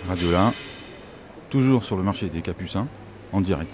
Radiola, toujours sur le marché des Capucins, en direct.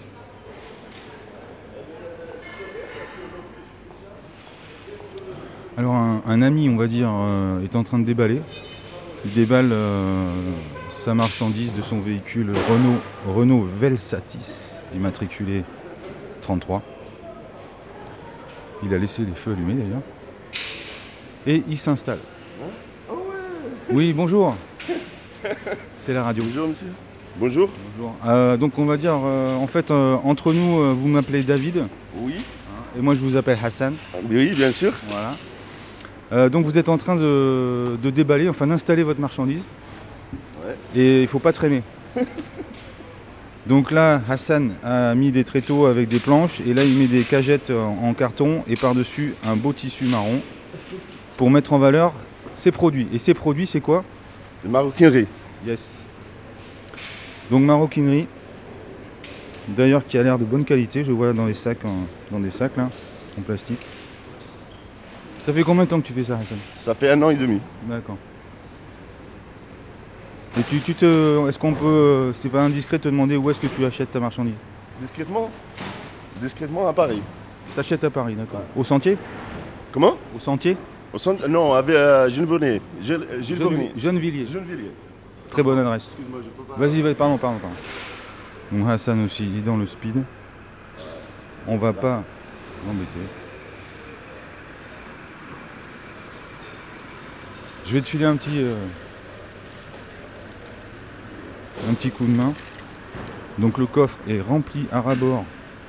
Alors un ami, on va dire, est en train de déballer. Il déballe sa marchandise de son véhicule Renault Velsatis, immatriculé 33. Il a laissé les feux allumés d'ailleurs. Et il s'installe. Oui, bonjour. C'est la radio. Bonjour monsieur. Bonjour. Bonjour. Donc on va dire, en fait, entre nous, vous m'appelez David. Oui. Et moi je vous appelle Hassan. Oui, bien sûr. Voilà. Donc vous êtes en train de déballer, enfin d'installer votre marchandise. Ouais. Et il ne faut pas traîner. Donc là, Hassan a mis des tréteaux avec des planches. Et là, il met des cagettes en carton. Et par-dessus, un beau tissu marron. Pour mettre en valeur ses produits. Et ces produits, c'est quoi? De maroquinerie. Yes. Donc maroquinerie. D'ailleurs, qui a l'air de bonne qualité. Je vois dans des sacs là, en plastique. Ça fait combien de temps que tu fais ça, Hassan? Ça fait 1 an et demi. D'accord. Et est-ce qu'on peut, c'est pas indiscret de te demander où est-ce que tu achètes ta marchandise? Discrètement à Paris. T'achètes à Paris, d'accord. Au Sentier? Comment? Au Sentier? Au centre. Non, avec Gilles Vonnet. Gennevilliers. Gennevilliers. Très bonne adresse. Excuse-moi, je peux pas. Vas-y, pardon. Donc Hassan aussi, il est dans le speed. On va pas l'embêter. Je vais te filer un petit coup de main. Donc le coffre est rempli à ras-bord.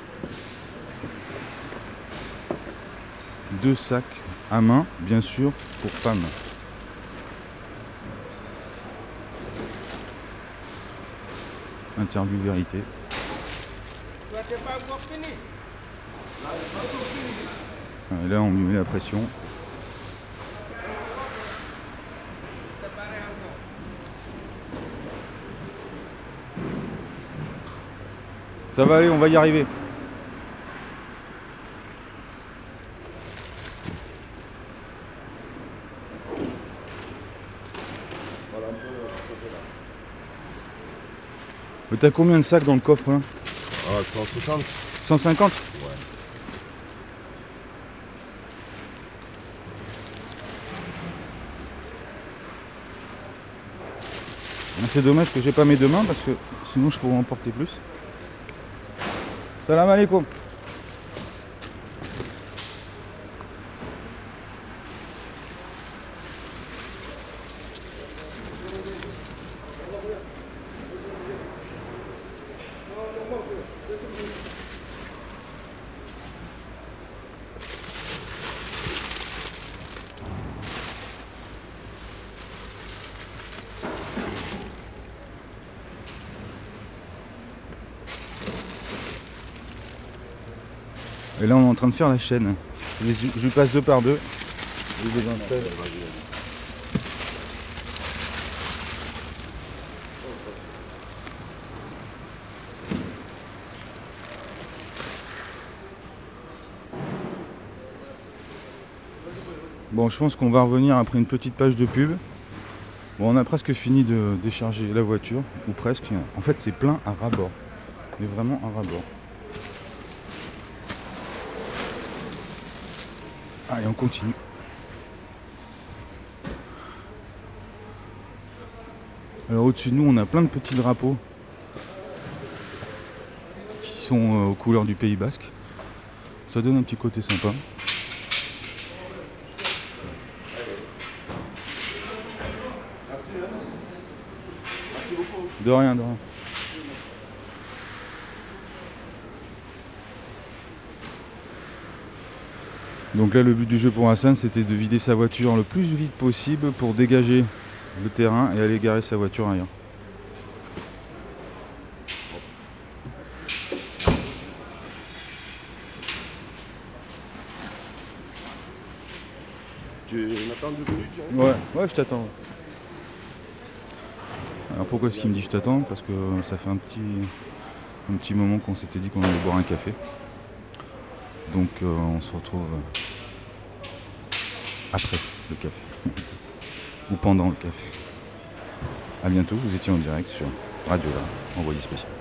2 sacs à main, bien sûr, pour femmes. Interview vérité. Et là, on lui met la pression. Ça va aller, on va y arriver. Mais t'as combien de sacs dans le coffre là? Ah, 160. 150? Ouais. C'est dommage que j'ai pas mes deux mains parce que sinon je pourrais en porter plus. Salam alaikum. Et là on est en train de faire la chaîne. Je lui passe 2 par 2. Je les installe. Bon, je pense qu'on va revenir après une petite page de pub. Bon, on a presque fini de décharger la voiture, ou presque. En fait, c'est plein à ras-bord. Mais vraiment à ras-bord. Allez, on continue. Alors au-dessus de nous, on a plein de petits drapeaux qui sont aux couleurs du Pays Basque. Ça donne un petit côté sympa. Merci beaucoup. De rien, de rien. Donc là, le but du jeu pour Hassan, c'était de vider sa voiture le plus vite possible pour dégager le terrain et aller garer sa voiture ailleurs. Tu m'attends 2 minutes, j'arrive. Ouais, je t'attends. Alors pourquoi est-ce qu'il me dit je t'attends? Parce que ça fait un petit moment qu'on s'était dit qu'on allait boire un café. Donc on se retrouve après le café. Ou pendant le café. A bientôt, vous étiez en direct sur Radio Là, envoyé spécial.